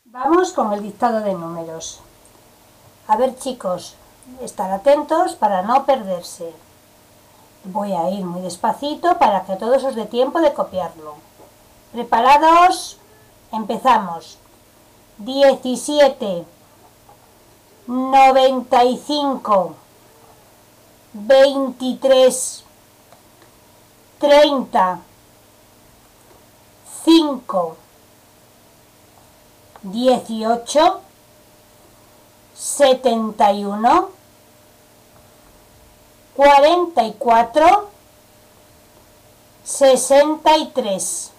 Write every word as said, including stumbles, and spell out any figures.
Vamos con el dictado de números. A ver, chicos, estar atentos para no perderse. Voy a ir muy despacito para que a todos os dé tiempo de copiarlo. ¿Preparados? Empezamos. diecisiete, noventa y cinco, veintitrés, treinta, cinco, dieciocho, setenta y uno, cuarenta y cuatro, sesenta y tres.